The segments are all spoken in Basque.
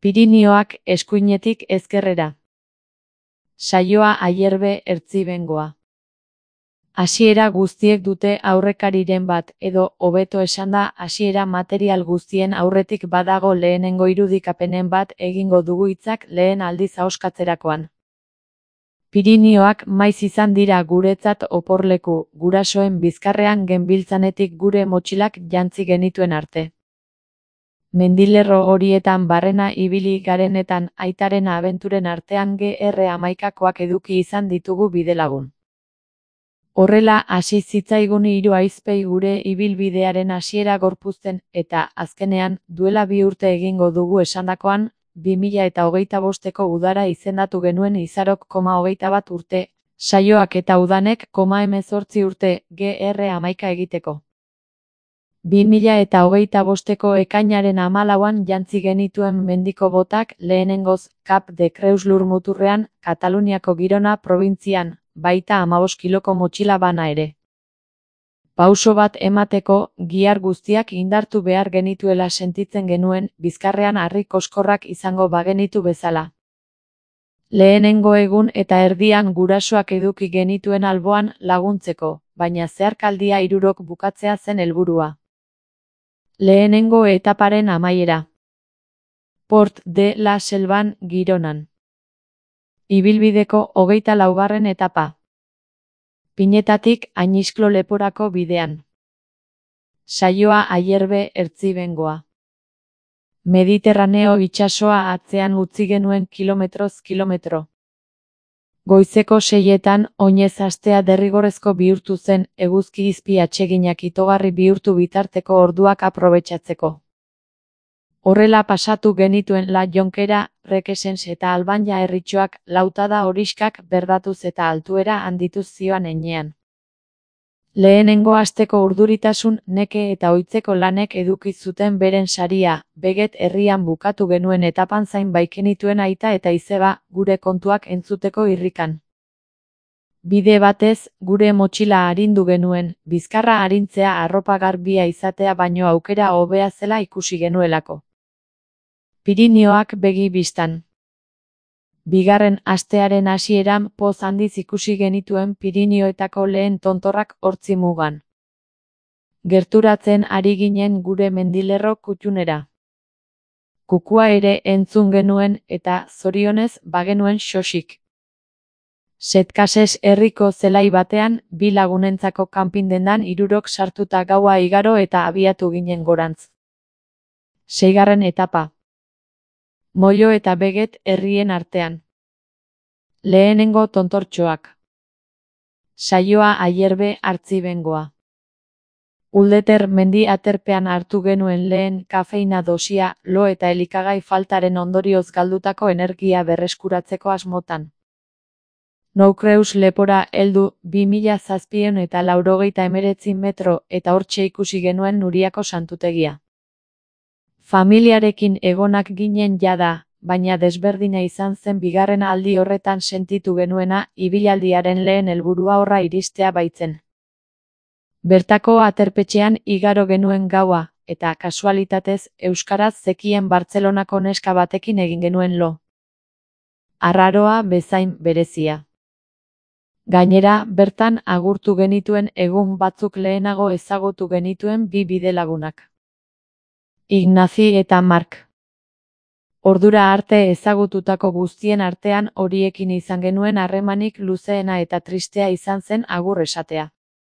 Pirinioak eskuinetik ezkerrera. Saioa Ayerbe Ertzibengoa. Hasiera guztiek dute aurrekariren bat, edo, hobeto esanda, hasiera material guztien aurretik badago lehenengo irudikapenen bat egingo dugu hitzak lehen aldiz ahoskatzerakoan. Pirinioak maiz izan dira guretzat oporleku, gurasoen bizkarrean genbiltzanetik gure motxilak jantzi genituen arte. Mendilerro horietan barrena ibili garenetan aitaren abenturen artean GR11koak eduki izan ditugu bidelagun. Horrela hasi zitzaigun hiru ahizpei gure ibilbidearen hasiera gorpuzten eta, azkenean, duela 2 urte egingo dugu esandakoan, 2025ko udara izendatu genuen Izarok 21 urte, saioak eta udanek 18 urte, GR11 egiteko. 2025ko ekainaren 14an jantzi genituen mendiko botak lehenengoz Cap de Creus lurmuturrean, Kataluniako Girona probintzian, baita 15 kiloko motxila bana ere. Pauso bat emateko, gihar guztiak indartu behar genituela sentitzen genuen, bizkarrean harri koskorrak izango bagenitu bezala. Lehenengo egun eta erdian gurasoak eduki genituen alboan laguntzeko, baina zeharkaldia 3 bukatzea zen helburua. Lehenengo etaparen amaiera. Port de la Selvan, Gironan. Ibilbideko 24. etapa. Pinetatik Añisklo leporako bidean. Saioa Ayerbe Ertzibengoa. Mediterraneo itsasoa atzean utzi genuen kilometroz kilometro. Goizeko 6etan oinez astea derrigorrezko bihurtu zen, eguzki izpi atseginak itogarri bihurtu bitarteko orduak aprobetxatzeko. Horrela pasatu genituen La Jonkera, Requesens eta Albania herritxoak, Lautada horiskak berdatuz eta altuera handituz zioan heinean. Lehenengo asteko urduritasun, neke eta ohitzeko lanek eduki zuten beren saria, Beget herrian bukatu genuen etapan zain baikenituen aita eta izeba, gure kontuak entzuteko irrikan. Bide batez, gure motxila arindu genuen, bizkarra arintzea arropa garbia izatea baino aukera hobea zela ikusi genuelako. Pirinioak begi bistan. Bigarren astearen hasieran poz handiz ikusi genituen Pirinioetako lehen tontorrak hortzi mugan. Gerturatzen ari ginen gure mendilerro kuttunera. Kukua ere entzun genuen eta, zorionez, bagenuen xosik. Setcases herriko zelai batean, 2 lagunentzako kanpindendan 3 sartuta gaua igaro eta abiatu ginen gorantz. 6. etapa. Moio eta Beget herrien artean. Lehenengo tontortxoak. Saioa Ayerbe Ertzibengoa. Uldeter mendi aterpean hartu genuen lehen kafeina dosia, lo eta elikagai faltaren ondorioz galdutako energia berreskuratzeko asmotan. Noukreus lepora heldu 2789 metro eta hortxe ikusi genuen Nuriako santutegia. Familiarekin egonak ginen jada, baina desberdina izan zen bigarren aldi horretan sentitu genuena, ibilaldiaren lehen helburua horra iristea baitzen. Bertako aterpetxean igaro genuen gaua, eta kasualitatez euskaraz zekien Bartzelonako neska batekin egin genuen lo. Arraroa bezain berezia. Gainera, bertan agurtu genituen egun batzuk lehenago ezagutu genituen 2 bidelagunak. Ignazi eta Mark. Ordura arte ezagututako guztien artean horiekin izan genuen harremanik luzeena eta tristea izan zen agur esatea.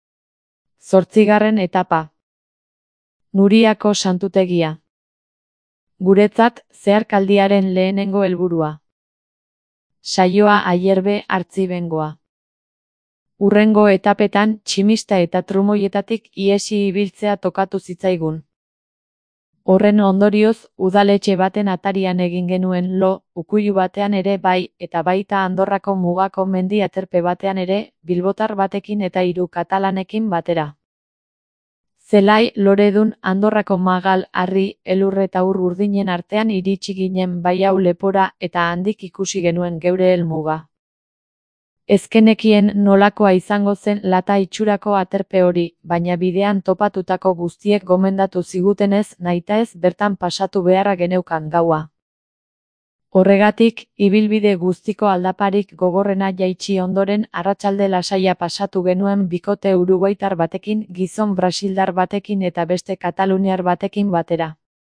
8. etapa. Nuriako santutegia. Guretzat, zeharkaldiaren lehenengo helburua. Saioa Ayerbe Ertzibengoa. Hurrengo etapetan, tximista eta trumoietatik ihesi ibiltzea tokatu zitzaigun. Horren ondorioz, udaletxe baten atarian egin genuen lo, ukuilu batean ere bai, eta baita Andorrako mugako mendi aterpe batean ere, bilbotar batekin eta 3 katalanekin batera. Zelai, loredun, Andorrako magal, harri, elur eta ur urdinen artean iritsi ginen Baiau lepora eta handik ikusi genuen geure helmuga. Ezkenekien nolakoa izango zen lata itxurako aterpe hori, baina bidean topatutako guztiek gomendatu zigutenez nahitaez bertan pasatu beharra geneukan gaua. Horregatik, ibilbide guztiko aldaparik gogorrena jaitsi ondoren arratsalde lasaia pasatu genuen bikote uruguaitar batekin, gizon brasildar batekin eta beste kataluniar batekin batera.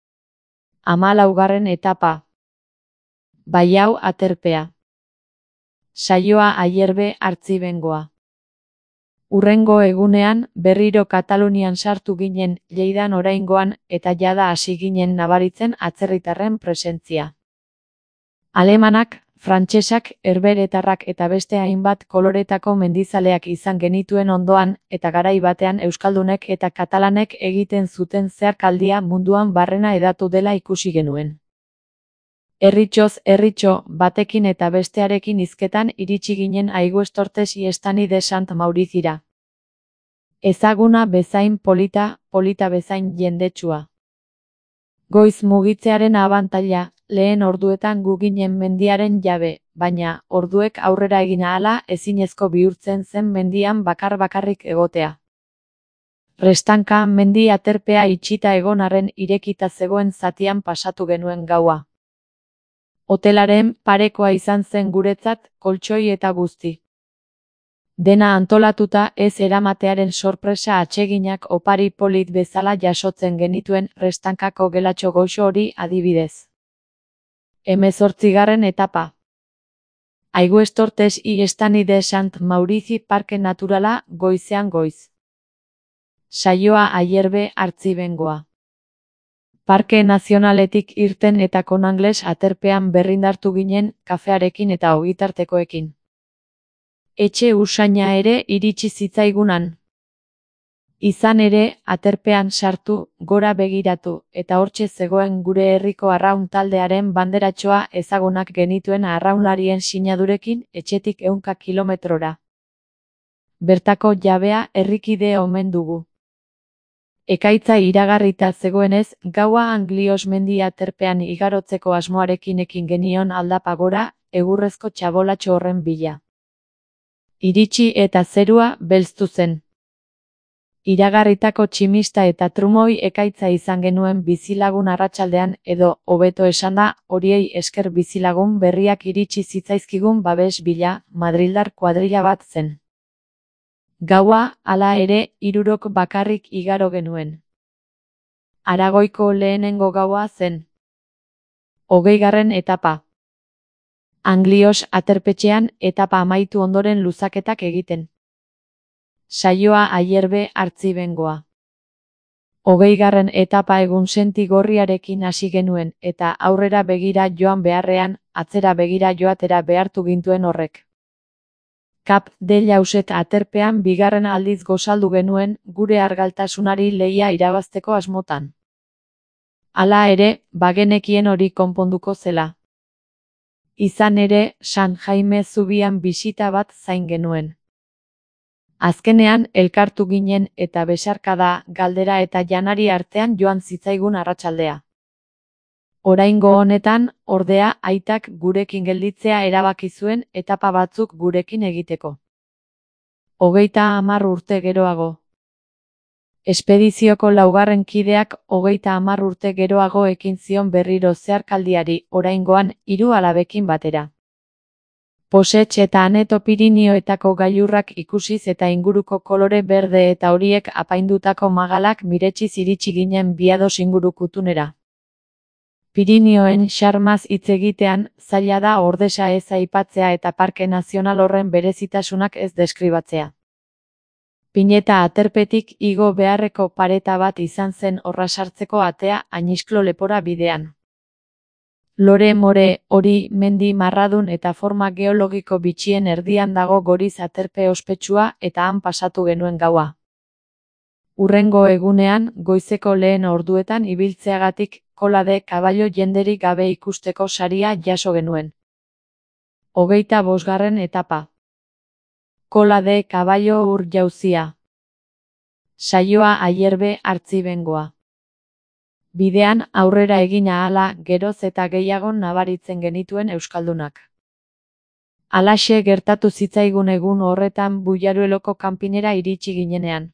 14. etapa. Baiao aterpea. Saioa Ayerbe Artzibengoa. Hurrengo egunean, berriro Katalunian sartu ginen, Lleidan oraingoan, eta jada hasi ginen nabaritzen atzerritarren presentzia. Alemanak, frantsesak, herberetarrak eta beste hainbat koloretako mendizaleak izan genituen ondoan, eta garai batean euskaldunek eta katalanek egiten zuten zeharkaldia munduan barrena hedatu dela ikusi genuen. Erritxoz erritxo batekin eta bestearekin hizketan iritsi ginen Aigüestortes y Estany de Sant Maurizira. Ezaguna bezain polita, polita bezain jendetsua. Goiz mugitzearen abantaila, lehen orduetan gu ginen mendiaren jabe, baina orduek aurrera egin ahala ezinezko bihurtzen zen mendian bakarrik egotea. Restanka mendi aterpea itxita egon arren irekita zegoen zatian pasatu genuen gaua. Hotelaren parekoa izan zen guretzat, koltxoi eta guzti. Dena antolatuta ez eramatearen sorpresa atseginak opari polit bezala jasotzen genituen Restankako gelatxo goxo hori adibidez. 18. etapa. Aigüestortes y Estany de Sant Maurici Parke Naturala, goizean goiz. Saioa Ayerbe Artzibengoa. Parke nazionaletik irten eta Konangles aterpean berrindartu ginen, kafearekin eta ogitartekoekin. Etxe usaina ere iritsi zitzaigunan. Izan ere, aterpean sartu, gora begiratu, eta hortxe zegoen gure herriko arraun taldearen banderatxoa ezagunak genituen arraunlarien sinadurekin etxetik 100 kilometrora. Bertako jabea herrikide omen dugu. Ekaitza iragarrita zegoenez, gaua Anglios mendi aterpean igarotzeko asmoarekin ekin genion aldapa gora, egurrezko txabolatxo horren bila. Iritsi eta zerua belztu zen. Iragarritako tximista eta trumoi ekaitza izan genuen bizilagun arratsaldean edo, hobeto esanda, horiei esker bizilagun berriak iritsi zitzaizkigun babes bila, madrildar kuadrilla bat zen. Gaua, hala ere, 3 bakarrik igaro genuen. Aragoiko lehenengo gaua zen. 20. etapa. Anglios aterpetxean etapa amaitu ondoren luzaketak egiten. Saioa Ayerbe Artzibengoa. 20. etapa egun senti gorriarekin hasi genuen, eta aurrera begira joan beharrean, atzera begira joatera behartu gintuen horrek. Cap de Llauset aterpean bigarren aldiz gozaldu genuen, gure argaltasunari lehia irabazteko asmotan. Hala ere, bagenekien hori konponduko zela. Izan ere, San Jaime zubian bisita bat zain genuen. Azkenean elkartu ginen eta besarkada, galdera eta janari artean joan zitzaigun arratsaldea. Oraingo honetan, ordea, aitak gurekin gelditzea erabaki zuen etapa batzuk gurekin egiteko. 30 urte geroago. Espedizioko 4. kideak 30 urte geroago ekin zion berriro zeharkaldiari, oraingoan 3 alabekin batera. Posets eta Aneto Pirinioetako gailurrak ikusiz eta inguruko kolore berde eta horiek apaindutako magalak miretsiz iritsi ginen Biados inguru kutunera. Pirinioen xarmaz hitz egitean, zaila da Ordesa ez aipatzea eta Parke Nazional horren berezitasunak ez deskribatzea. Pineta aterpetik igo beharreko pareta bat izan zen horra sartzeko atea Añisklo lepora bidean. Lore more, hori, mendi marradun eta forma geologiko bitxien erdian dago Goriz aterpe ospetsua eta han pasatu genuen gaua. Hurrengo egunean, goizeko lehen orduetan ibiltzeagatik, Cola de Caballo jenderik gabe ikusteko saria jaso genuen. 25. etapa. Cola de Caballo ur jauzia. Saioa Ayerbe Artzibengoa. Bidean aurrera egin ahala geroz eta gehiago nabaritzen genituen euskaldunak. Halaxe gertatu zitzaigun egun horretan Bullarueloko kanpinera iritsi ginenean.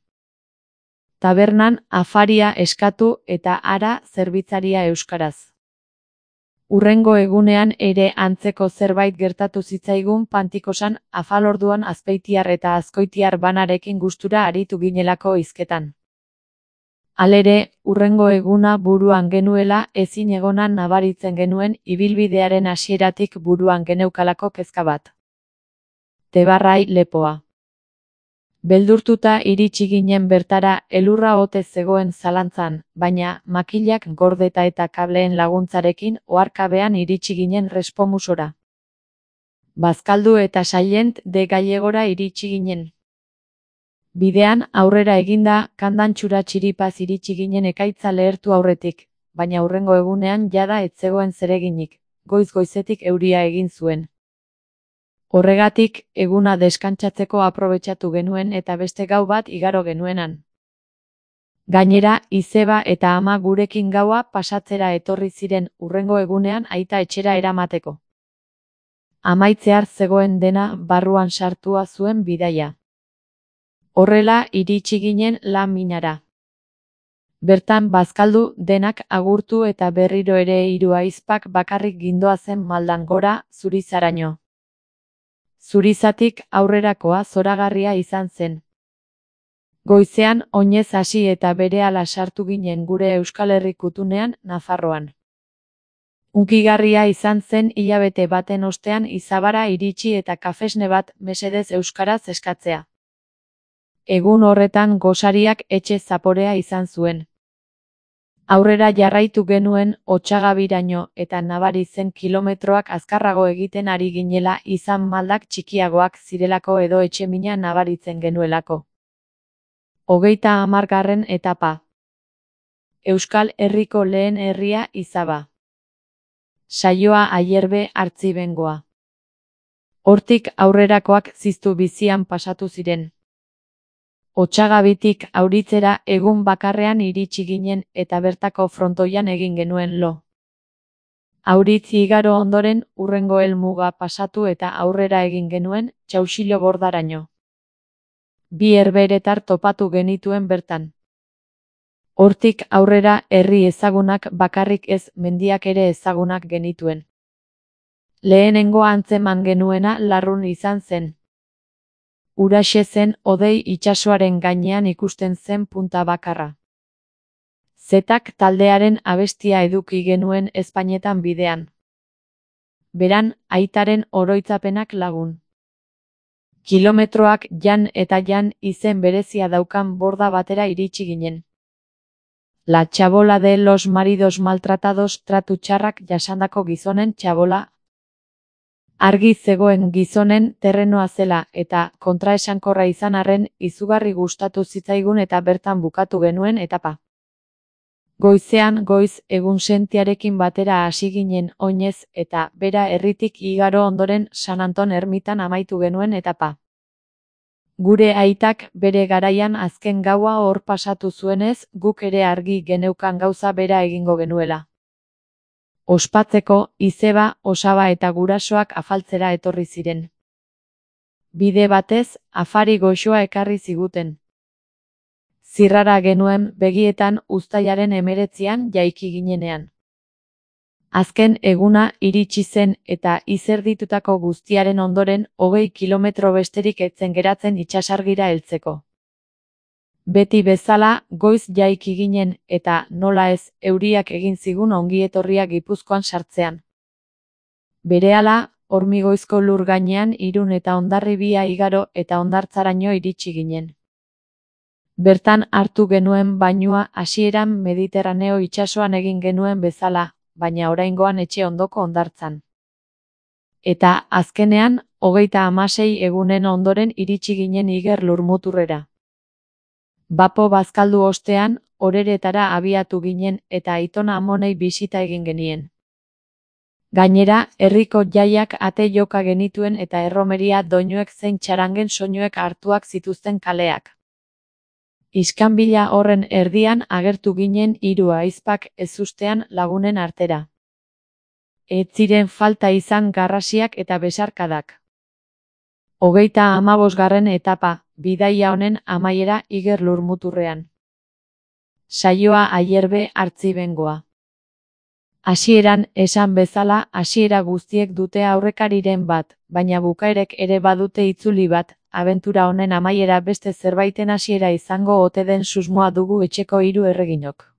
Tabernan afaria eskatu eta hara zerbitzaria euskaraz. Hurrengo egunean ere antzeko zerbait gertatu zitzaigun Pantikosan, afalorduan azpeitiar eta azkoitiar banarekin gustura aritu ginelako hizketan. Halere, hurrengo eguna buruan genuela ezin egonan nabaritzen genuen ibilbidearen hasieratik buruan geneukalako kezka bat. Tebarrai lepoa. Beldurtuta iritsi ginen bertara, elurra ote zegoen zalantzan, baina makilak gordeta eta kableen laguntzarekin oharkabean iritsi ginen Respomusora. Bazkaldu eta Sailent de Gallegora iritsi ginen. Bidean aurrera eginda, Kandantxura txiripaz iritsi ginen ekaitza lehertu aurretik, baina hurrengo egunean jada ez zegoen zereginik, goiz-goizetik euria egin zuen. Horregatik, eguna deskantsatzeko aprobetxatu genuen eta beste gau bat igaro genuenan. Gainera, izeba eta ama gurekin gaua pasatzera etorri ziren hurrengo egunean aita etxera eramateko. Amaitzear zegoen dena barruan sartua zuen bidaia. Horrela iritsi ginen La Minara. Bertan bazkaldu denak agurtu eta berriro ere 3 ahizpak bakarrik gindoazen maldan gora, Zurizaraino. Zurizatik aurrerakoa zoragarria izan zen. Goizean oinez hasi eta berehala sartu ginen gure Euskal Herri kutunean, Nafarroan. Hunkigarria izan zen hilabete baten ostean Izabara iritsi eta kafesne bat mesedez euskaraz eskatzea. Egun horretan gosariak etxe zaporea izan zuen. Aurrera jarraitu genuen Otsagabiraino eta nabari zen kilometroak azkarrago egiten ari ginela izan maldak txikiagoak zirelako edo etxemina nabaritzen genuelako. 30. etapa. Euskal Herriko lehen herria Izaba. Saioa Ayerbe Artzibengoa. Hortik aurrerakoak ziztu bizian pasatu ziren. Otsagabitik Auritzera egun bakarrean iritsi ginen eta bertako frontoian egin genuen lo. Auritz igaro ondoren hurrengo helmuga pasatu eta aurrera egin genuen Txauxilo-Bordaraino. 2 herberetar topatu genituen bertan. Hortik aurrera herri ezagunak bakarrik ez mendiak ere ezagunak genituen. Lehenengo antzeman genuena Larrun izan zen. Huraxe zen hodei itsasoaren gainean ikusten zen punta bakarra. Zetak taldearen abestia eduki genuen ezpainetan bidean. Beran, aitaren oroitzapenak lagun. Kilometroak jan eta jan izen berezia daukan borda batera iritsi ginen. La txabola de los maridos maltratados tratu txarrak jasandako gizonen txabola. Argi zegoen gizonen terrenoa zela eta kontraesankorra izan arren izugarri gustatu zitzaigun eta bertan bukatu genuen etapa. Goizean goiz egunsentiarekin batera hasi ginen oinez eta bera herritik igaro ondoren San Anton ermitan amaitu genuen etapa. Gure aitak bere garaian azken gaua hor pasatu zuenez guk ere argi geneukan gauza bera egingo genuela. Ospatzeko, izeba, osaba eta gurasoak afaltzera etorri ziren. Bide batez, afari goxoa ekarri ziguten. Zirrara genuen begietan uztailaren 19an jaiki ginenean. Azken eguna iritsi zen eta izerditutako guztiaren ondoren 20 kilometro besterik etzen geratzen itsasargira heltzeko. Beti bezala, goiz jaiki ginen eta nola ez, euriak egin zigun ongietorria Gipuzkoan sartzean. Berehala, Hormigoizko lur gainean Irun eta Hondarribia igaro eta Hondartzaraino iritsi ginen. Bertan hartu genuen bainua hasieran Mediterraneo itsasoan egin genuen bezala, baina oraingoan etxe ondoko hondartzan. Eta azkenean, 36 egunen ondoren iritsi ginen Iger lurmuturrera. Bapo bazkaldu ostean, Oreretara abiatu ginen eta aitona amonei bisita egin genien. Gainera, herriko jaiak ate joka genituen eta erromeria doinuek zein txarangen soinuek hartuak zituzten kaleak. Iskanbila horren erdian agertu ginen 3 ahizpak ezustean lagunen artera. Ez ziren falta izan garrasiak eta besarkadak. 35. etapa, bidaia honen amaiera Iger lurmuturrean. Saioa Ayerbe Artzibengoa. Hasieran, esan bezala, hasiera guztiek dute aurrekariren bat, baina bukaerek ere badute itzuli bat, abentura honen amaiera beste zerbaiten hasiera izango ote den susmoa dugu etxeko hiru erreginok.